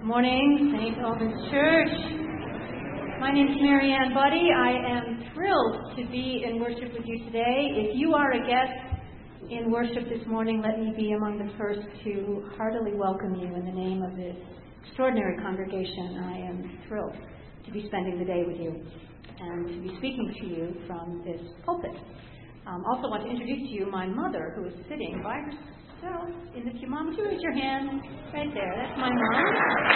Morning, St. Albans Church. My name is Marianne Buddy. I am thrilled to be in worship with you today. If you are a guest in worship this morning, let me be among the first to heartily welcome you in the name of this extraordinary congregation. I am thrilled to be spending the day with you and to be speaking to you from this pulpit. Also want to introduce to you my mother, who is sitting by herself in the pew. Mom, would you raise your hand? Right there. That's my mom.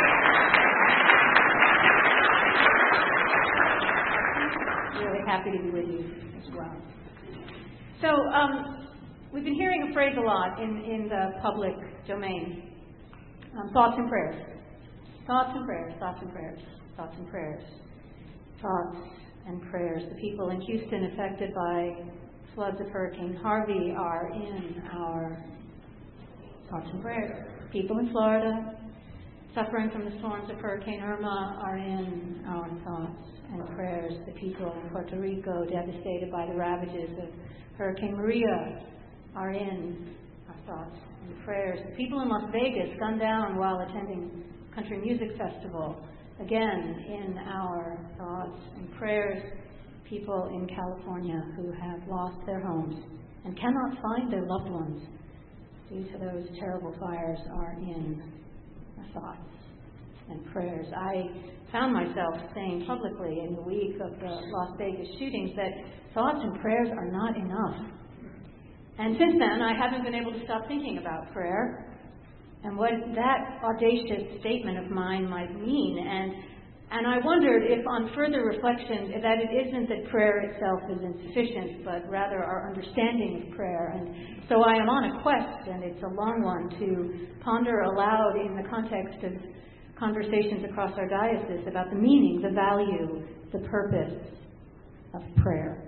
Really happy to be with you as well. So, we've been hearing a phrase a lot in the public domain. Thoughts and prayers. Thoughts and prayers. Thoughts and prayers. Thoughts and prayers. Thoughts and prayers. The people in Houston affected by floods of Hurricane Harvey are in our thoughts and prayers. People in Florida suffering from the storms of Hurricane Irma are in our thoughts and prayers. The people in Puerto Rico devastated by the ravages of Hurricane Maria are in our thoughts and prayers. The people in Las Vegas gunned down while attending Country Music Festival, again in our thoughts and prayers. People in California who have lost their homes and cannot find their loved ones due to those terrible fires are in our thoughts and prayers. I found myself saying publicly in the week of the Las Vegas shootings that thoughts and prayers are not enough. And since then, I haven't been able to stop thinking about prayer and what that audacious statement of mine might mean. And I wondered if on further reflection that it isn't that prayer itself is insufficient, but rather our understanding of prayer. And so I am on a quest, and it's a long one, to ponder aloud in the context of conversations across our diocese about the meaning, the value, the purpose of prayer.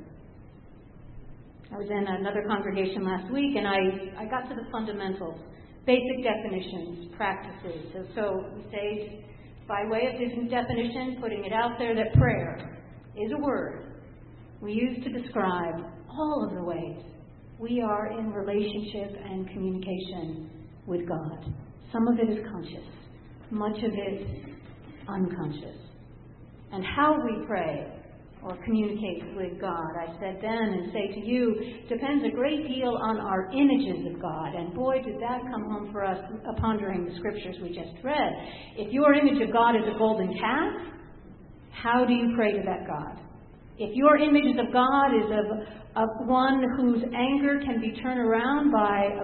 I was in another congregation last week, and I got to the fundamentals, basic definitions, practices. So we say, by way of definition, putting it out there, that prayer is a word we use to describe all of the ways we are in relationship and communication with God. Some of it is conscious, much of it unconscious. And how we pray or communicate with God, I said then and say to you, depends a great deal on our images of God. And boy, did that come home for us pondering the scriptures we just read. If your image of God is a golden calf, how do you pray to that God? If your image of God is of one whose anger can be turned around by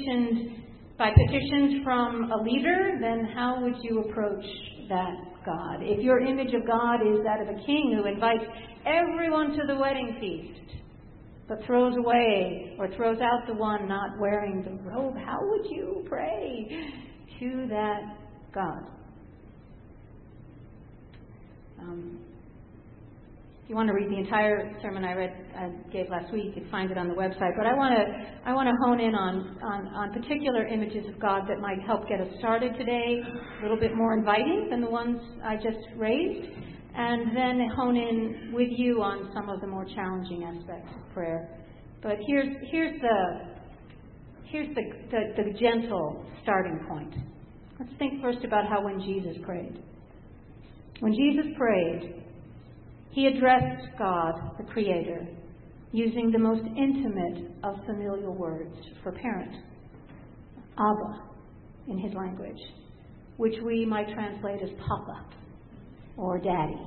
petitions from a leader, then how would you approach that God? If your image of God is that of a king who invites everyone to the wedding feast, but throws away or throws out the one not wearing the robe, how would you pray to that God? If you want to read the entire sermon I gave last week, you can find it on the website. But I want to hone in on particular images of God that might help get us started today, a little bit more inviting than the ones I just raised, and then hone in with you on some of the more challenging aspects of prayer. But here's the gentle starting point. Let's think first about how when Jesus prayed. When Jesus prayed, he addressed God, the Creator, using the most intimate of familial words for parent, Abba, in his language, which we might translate as Papa or Daddy.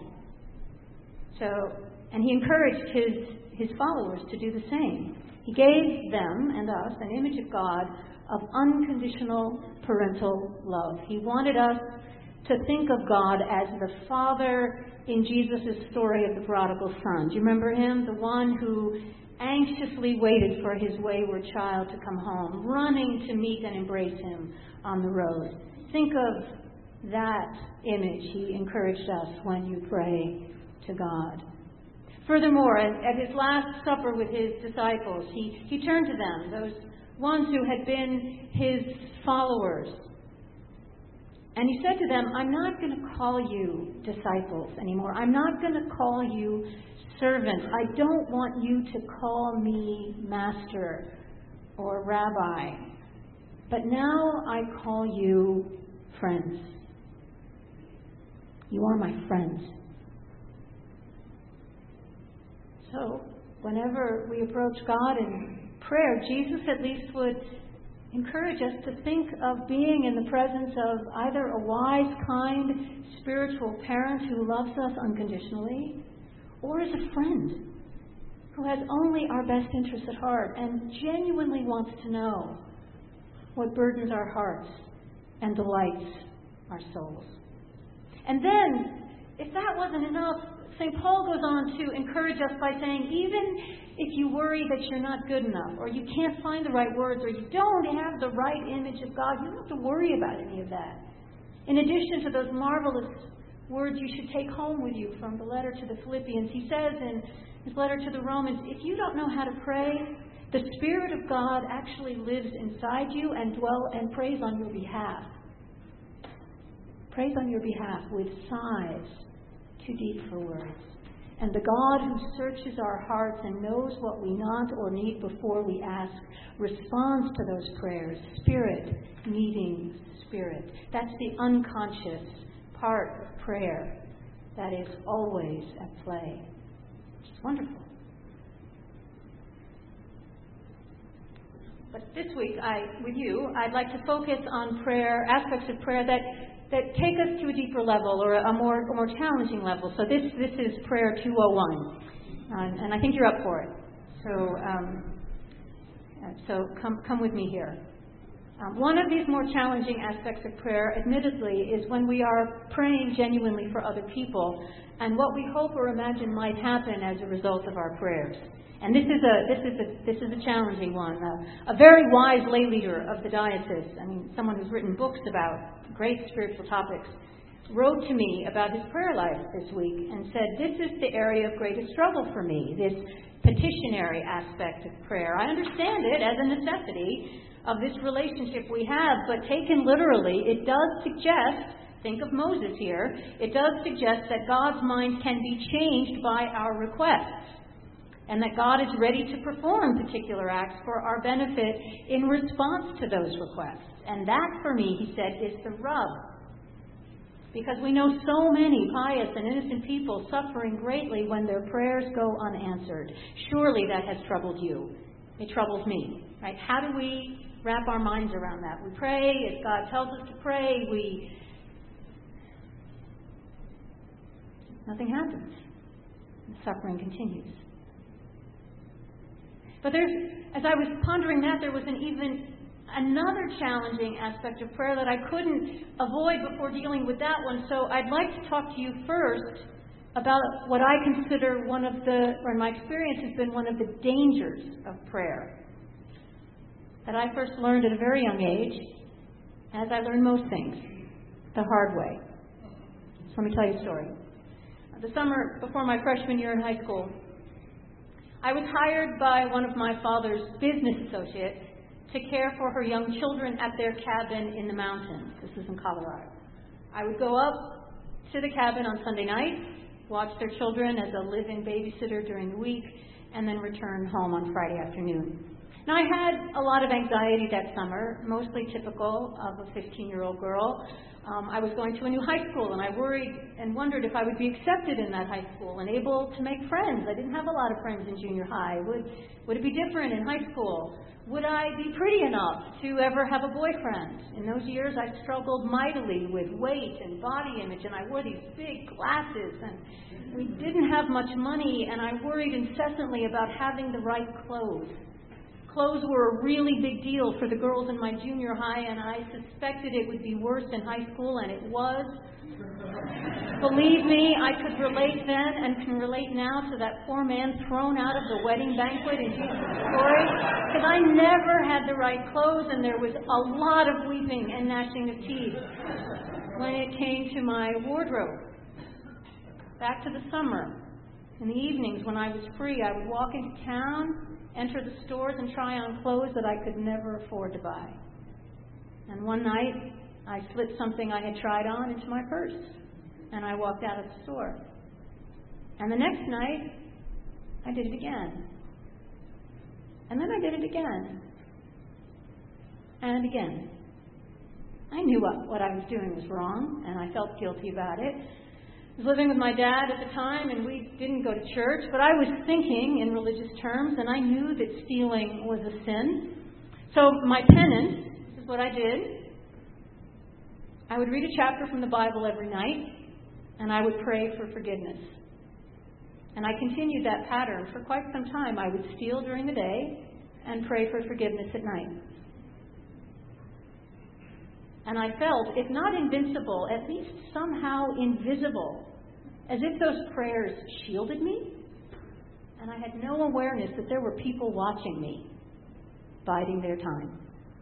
And he encouraged his followers to do the same. He gave them and us an image of God of unconditional parental love. He wanted us to think of God as the Father in Jesus' story of the prodigal son. Do you remember him? The one who anxiously waited for his wayward child to come home, running to meet and embrace him on the road. Think of that image. He encouraged us when you pray to God. Furthermore, at his last supper with his disciples, he turned to them, those ones who had been his followers. And he said to them, I'm not going to call you disciples anymore. I'm not going to call you servants. I don't want you to call me master or rabbi. But now I call you friends. You are my friend. So, whenever we approach God in prayer, Jesus at least would encourage us to think of being in the presence of either a wise, kind, spiritual parent who loves us unconditionally, or as a friend who has only our best interests at heart and genuinely wants to know what burdens our hearts and delights our souls. And then, if that wasn't enough, St. Paul goes on to encourage us by saying, even if you worry that you're not good enough, or you can't find the right words, or you don't have the right image of God, you don't have to worry about any of that. In addition to those marvelous words you should take home with you from the letter to the Philippians, he says in his letter to the Romans, if you don't know how to pray, the Spirit of God actually lives inside you and prays on your behalf. Prays on your behalf with sighs too deep for words. And the God who searches our hearts and knows what we want or need before we ask responds to those prayers. Spirit meeting spirit. That's the unconscious part of prayer that is always at play. It's wonderful. But this week, I'd like to focus on prayer, aspects of prayer that take us to a deeper level or a more challenging level. So this is prayer 201, and I think you're up for it. So come with me here. One of these more challenging aspects of prayer, admittedly, is when we are praying genuinely for other people and what we hope or imagine might happen as a result of our prayers. And this is a challenging one. A very wise lay leader of the diocese, someone who's written books about great spiritual topics, wrote to me about his prayer life this week and said, this is the area of greatest struggle for me, this petitionary aspect of prayer. I understand it as a necessity of this relationship we have, but taken literally, it does suggest, think of Moses here, it does suggest that God's mind can be changed by our requests, and that God is ready to perform particular acts for our benefit in response to those requests. And that, for me, he said, is the rub. Because we know so many pious and innocent people suffering greatly when their prayers go unanswered. Surely that has troubled you. It troubles me. Right? How do we wrap our minds around that? We pray as God tells us to pray. Nothing happens. The suffering continues. But as I was pondering that, there was another challenging aspect of prayer that I couldn't avoid before dealing with that one. So I'd like to talk to you first about what I consider in my experience has been one of the dangers of prayer that I first learned at a very young age, as I learned most things, the hard way. So let me tell you a story. The summer before my freshman year in high school, I was hired by one of my father's business associates to care for her young children at their cabin in the mountains. This is in Colorado. I would go up to the cabin on Sunday night, watch their children as a live-in babysitter during the week, and then return home on Friday afternoon. Now, I had a lot of anxiety that summer, mostly typical of a 15-year-old girl. I was going to a new high school, and I worried and wondered if I would be accepted in that high school and able to make friends. I didn't have a lot of friends in junior high. Would it be different in high school? Would I be pretty enough to ever have a boyfriend? In those years, I struggled mightily with weight and body image, and I wore these big glasses, and we didn't have much money, and I worried incessantly about having the right clothes. Clothes were a really big deal for the girls in my junior high, and I suspected it would be worse in high school, and it was. Believe me, I could relate then and can relate now to that poor man thrown out of the wedding banquet in Jesus' story, because I never had the right clothes, and there was a lot of weeping and gnashing of teeth when it came to my wardrobe. Back to the summer. In the evenings when I was free, I would walk into town, enter the stores, and try on clothes that I could never afford to buy. And one night, I slipped something I had tried on into my purse, and I walked out of the store. And the next night, I did it again. And then I did it again. And again. I knew what I was doing was wrong, and I felt guilty about it. I was living with my dad at the time, and we didn't go to church, but I was thinking in religious terms, and I knew that stealing was a sin. So my penance, this is what I did. I would read a chapter from the Bible every night, and I would pray for forgiveness. And I continued that pattern for quite some time. I would steal during the day and pray for forgiveness at night. And I felt, if not invincible, at least somehow invisible, as if those prayers shielded me. And I had no awareness that there were people watching me, biding their time.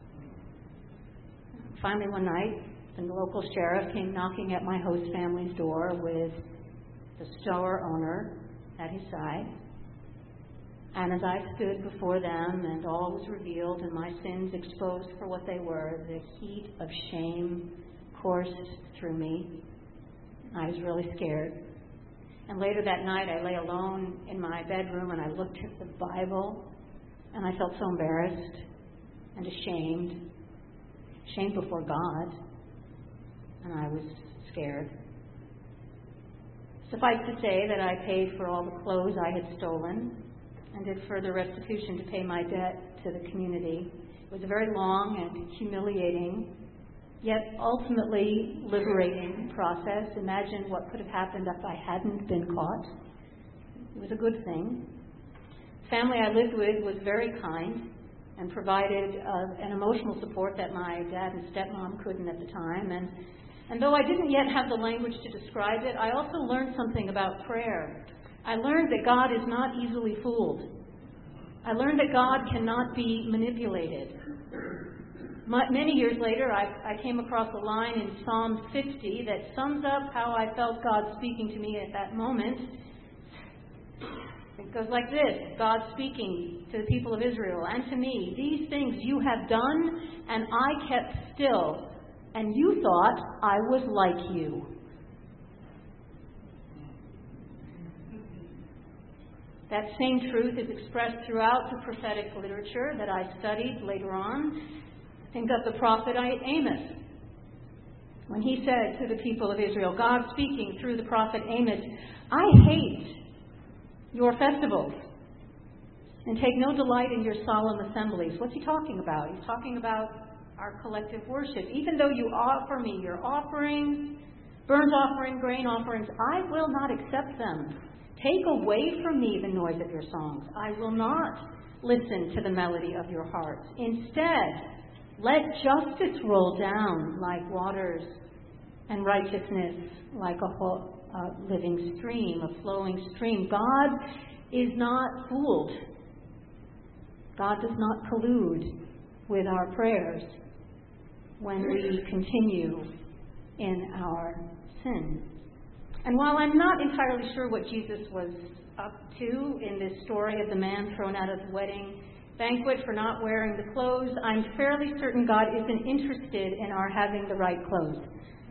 Finally, one night, the local sheriff came knocking at my host family's door with the store owner at his side. And as I stood before them and all was revealed and my sins exposed for what they were, the heat of shame coursed through me. I was really scared. And later that night I lay alone in my bedroom and I looked at the Bible and I felt so embarrassed and ashamed. Ashamed before God. And I was scared. Suffice to say that I paid for all the clothes I had stolen and did further restitution to pay my debt to the community. It was a very long and humiliating, yet ultimately liberating process. Imagine what could have happened if I hadn't been caught. It was a good thing. The family I lived with was very kind and provided an emotional support that my dad and stepmom couldn't at the time. And though I didn't yet have the language to describe it, I also learned something about prayer. I learned that God is not easily fooled. I learned that God cannot be manipulated. Many years later, I came across a line in Psalm 50 that sums up how I felt God speaking to me at that moment. It goes like this: God speaking to the people of Israel and to me, "These things you have done, and I kept still, and you thought I was like you." That same truth is expressed throughout the prophetic literature that I studied later on. Think of the prophet Amos. When he said to the people of Israel, God speaking through the prophet Amos, "I hate your festivals and take no delight in your solemn assemblies." What's he talking about? He's talking about our collective worship. Even though you offer me your offerings, burnt offering, grain offerings, I will not accept them. Take away from me the noise of your songs. I will not listen to the melody of your hearts. Instead, let justice roll down like waters and righteousness like a living stream, a flowing stream. God is not fooled. God does not collude with our prayers when we continue in our sin. And while I'm not entirely sure what Jesus was up to in this story of the man thrown out of the wedding banquet for not wearing the clothes, I'm fairly certain God isn't interested in our having the right clothes.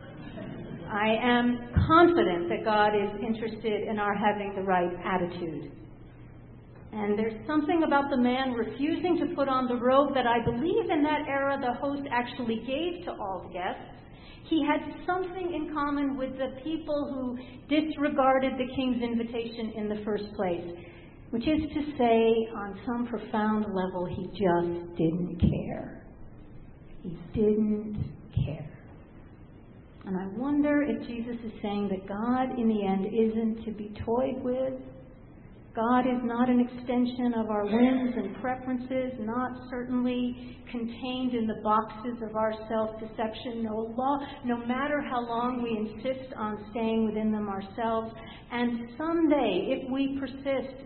I am confident that God is interested in our having the right attitude. And there's something about the man refusing to put on the robe that I believe in that era the host actually gave to all the guests. He had something in common with the people who disregarded the king's invitation in the first place, which is to say, on some profound level, he just didn't care. He didn't care. And I wonder if Jesus is saying that God, in the end, isn't to be toyed with. God is not an extension of our whims and preferences, not certainly contained in the boxes of our self-deception, no matter how long we insist on staying within them ourselves. And someday, if we persist,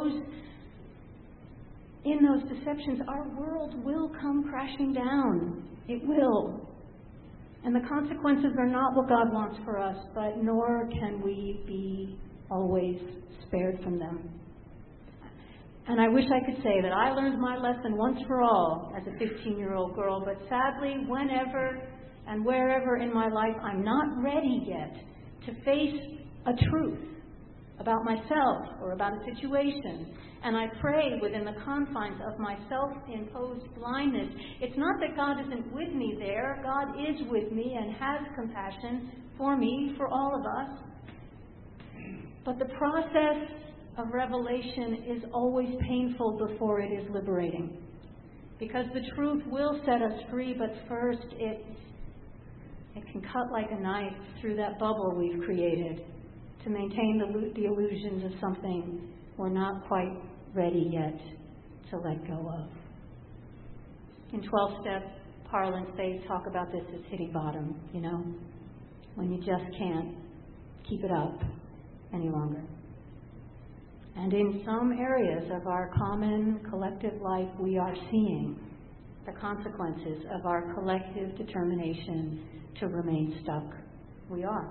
in those deceptions, our world will come crashing down. It will. And the consequences are not what God wants for us, but nor can we be always spared from them. And I wish I could say that I learned my lesson once for all as a 15-year-old girl, but sadly, whenever and wherever in my life, I'm not ready yet to face a truth about myself or about a situation. And I pray within the confines of my self-imposed blindness. It's not that God isn't with me there. God is with me and has compassion for me, for all of us. But the process of revelation is always painful before it is liberating. Because the truth will set us free, but first it can cut like a knife through that bubble we've created to maintain the illusions of something we're not quite ready yet to let go of. In 12-step parlance, they talk about this as hitting bottom, when you just can't keep it up any longer. And in some areas of our common collective life, we are seeing the consequences of our collective determination to remain stuck. We are.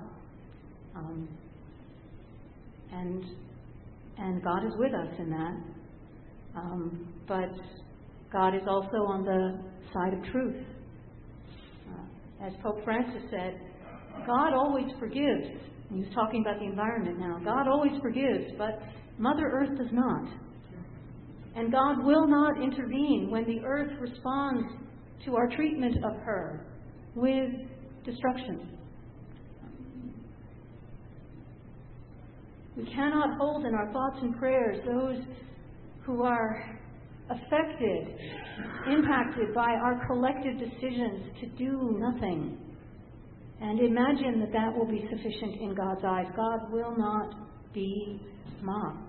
And God is with us in that. But God is also on the side of truth. As Pope Francis said, God always forgives. He was talking about the environment now. God always forgives, but Mother Earth does not. And God will not intervene when the earth responds to our treatment of her with destruction. We cannot hold in our thoughts and prayers those who are affected, impacted by our collective decisions to do nothing. And imagine that will be sufficient in God's eyes. God will not be mocked.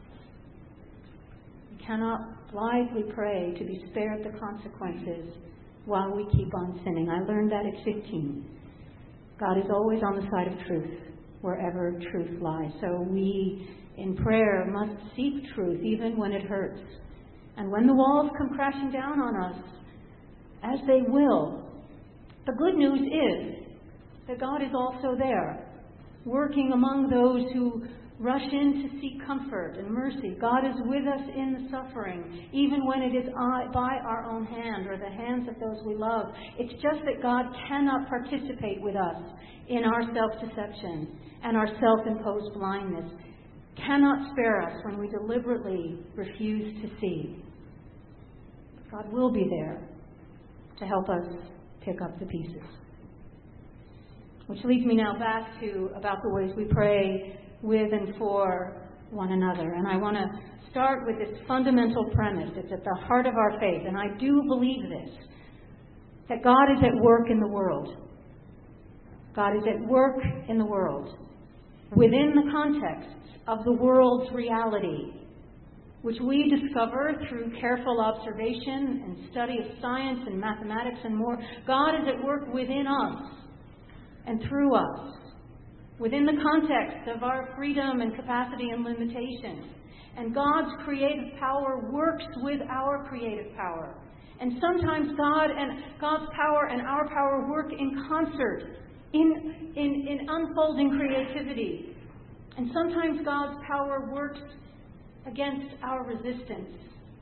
We cannot blithely pray to be spared the consequences while we keep on sinning. I learned that at 15. God is always on the side of truth, wherever truth lies. So we, in prayer, must seek truth even when it hurts. And when the walls come crashing down on us, as they will, the good news is that God is also there, working among those who rush in to seek comfort and mercy. God is with us in the suffering, even when it is by our own hand or the hands of those we love. It's just that God cannot participate with us in our self-deception and our self-imposed blindness, cannot spare us when we deliberately refuse to see. God will be there to help us pick up the pieces. Which leads me now back to about the ways we pray with and for one another. And I want to start with this fundamental premise. It's at the heart of our faith, and I do believe this, that God is at work in the world. God is at work in the world within the context of the world's reality, which we discover through careful observation and study of science and mathematics and more. God is at work within us and through us, within the context of our freedom and capacity and limitations. And God's creative power works with our creative power. And sometimes God's power and our power work in concert, in unfolding creativity. And sometimes God's power works against our resistance.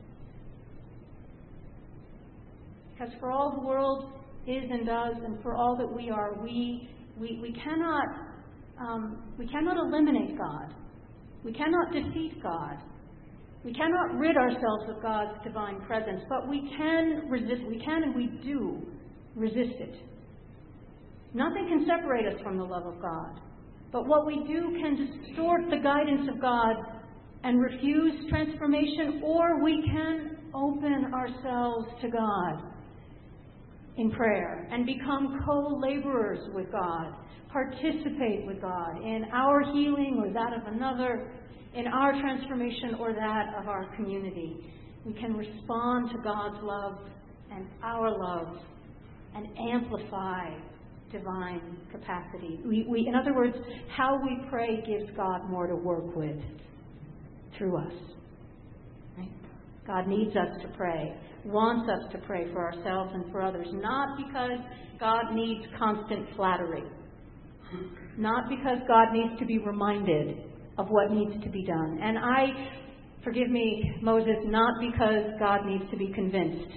Because for all the world is and does, and for all that we are, we cannot eliminate God. We cannot defeat God. We cannot rid ourselves of God's divine presence, but we can resist. We can and we do resist it. Nothing can separate us from the love of God. But what we do can distort the guidance of God and refuse transformation, or we can open ourselves to God in prayer and become co-laborers with God, participate with God in our healing or that of another, in our transformation or that of our community. We can respond to God's love and our love and amplify divine capacity. We, in other words, how we pray gives God more to work with through us. Right? God needs us to pray, wants us to pray for ourselves and for others, not because God needs constant flattery, not because God needs to be reminded of what needs to be done. And forgive me, Moses, not because God needs to be convinced.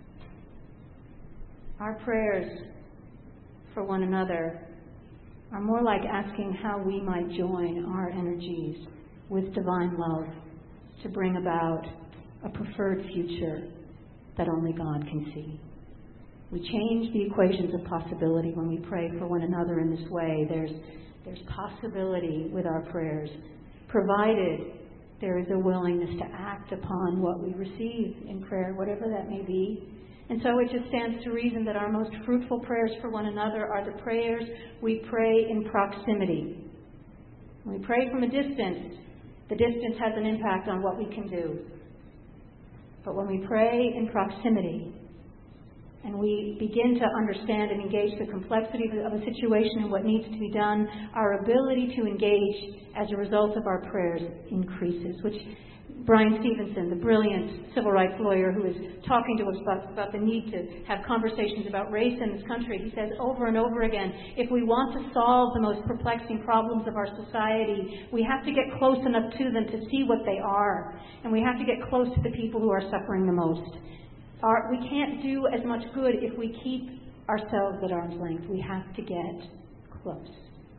Our prayers for one another are more like asking how we might join our energies with divine love to bring about a preferred future that only God can see. We change the equations of possibility when we pray for one another in this way. There's possibility with our prayers, provided there is a willingness to act upon what we receive in prayer, whatever that may be. And so it just stands to reason that our most fruitful prayers for one another are the prayers we pray in proximity. When we pray from a distance, the distance has an impact on what we can do. But when we pray in proximity, and we begin to understand and engage the complexity of a situation and what needs to be done, our ability to engage as a result of our prayers increases, which Brian Stevenson, the brilliant civil rights lawyer who is talking to us about the need to have conversations about race in this country, he says over and over again, if we want to solve the most perplexing problems of our society, we have to get close enough to them to see what they are. And we have to get close to the people who are suffering the most. We can't do as much good if we keep ourselves at arm's length. We have to get close.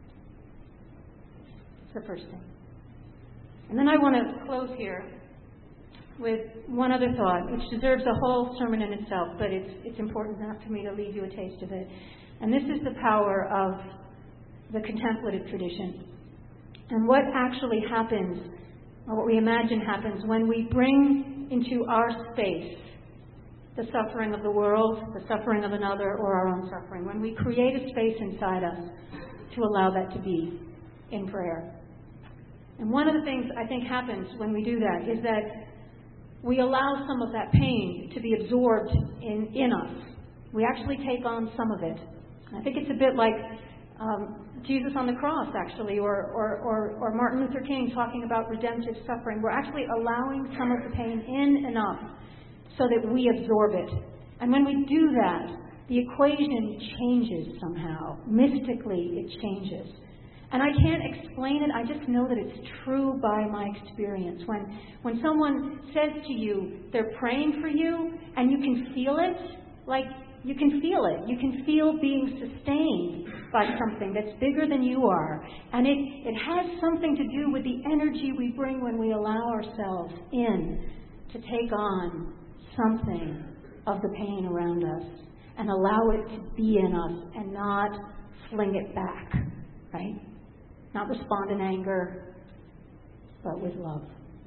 That's the first thing. And then I want to close here with one other thought, which deserves a whole sermon in itself, but it's important enough for me to leave you a taste of it. And this is the power of the contemplative tradition. And what actually happens, or what we imagine happens, when we bring into our space the suffering of the world, the suffering of another, or our own suffering. When we create a space inside us to allow that to be in prayer. And one of the things I think happens when we do that is that we allow some of that pain to be absorbed in us. We actually take on some of it. I think it's a bit like Jesus on the cross, actually, or Martin Luther King talking about redemptive suffering. We're actually allowing some of the pain in enough so that we absorb it. And when we do that, the equation changes somehow. Mystically, it changes. And I can't explain it. I just know that it's true by my experience. When someone says to you, they're praying for you, and you can feel it, like you can feel it. You can feel being sustained by something that's bigger than you are. And it has something to do with the energy we bring when we allow ourselves in to take on something of the pain around us and allow it to be in us and not fling it back, right? Not respond in anger, but with love.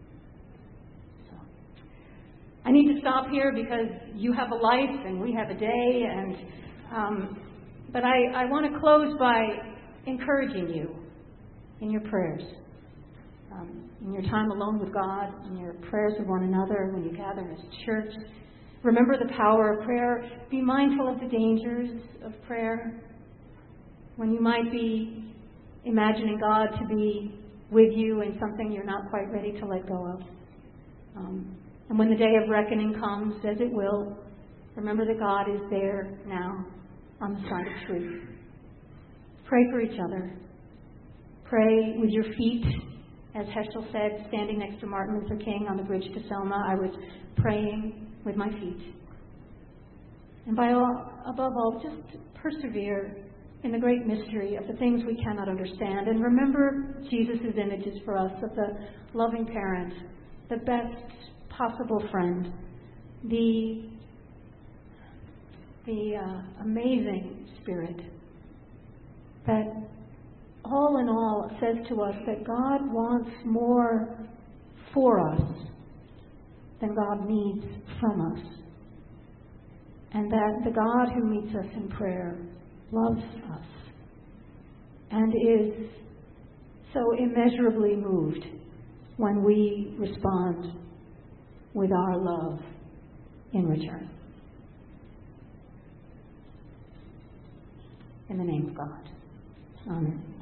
So, I need to stop here because you have a life and we have a day, but I want to close by encouraging you in your prayers. In your time alone with God, in your prayers of one another, when you gather as church. Remember the power of prayer. Be mindful of the dangers of prayer. When you might be imagining God to be with you in something you're not quite ready to let go of. And when the day of reckoning comes, as it will, remember that God is there now on the side of truth. Pray for each other. Pray with your feet. As Heschel said, standing next to Martin Luther King on the bridge to Selma, I was praying with my feet. And above all, just persevere in the great mystery of the things we cannot understand. And remember Jesus' images for us of the loving parent, the best possible friend, the amazing Spirit that all in all says to us that God wants more for us than God needs from us. And that the God who meets us in prayer loves us and is so immeasurably moved when we respond with our love in return. In the name of God. Amen.